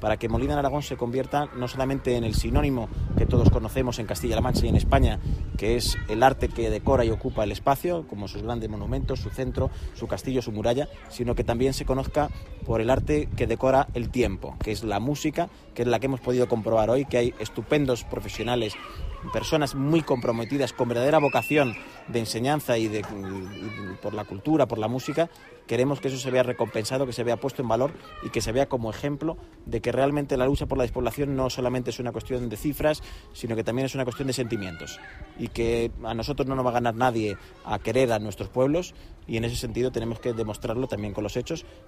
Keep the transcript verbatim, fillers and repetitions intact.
para que Molina de Aragón se convierta no solamente en el sinónimo que todos conocemos en Castilla-La Mancha y en España, que es el arte que decora y ocupa el espacio, como sus grandes monumentos, su centro, su castillo, su muralla, sino que también se conozca por el arte que decora el tiempo, que es la música, que es la que hemos podido comprobar hoy, que hay estupendos profesionales, personas muy comprometidas con verdadera vocación de enseñanza y, de, y por la cultura, por la música. Queremos que eso se vea recompensado, que se vea puesto en valor y que se vea como ejemplo de que realmente la lucha por la despoblación no solamente es una cuestión de cifras, sino que también es una cuestión de sentimientos, y que a nosotros no nos va a ganar nadie a querer a nuestros pueblos, y en ese sentido tenemos que demostrarlo también con los hechos,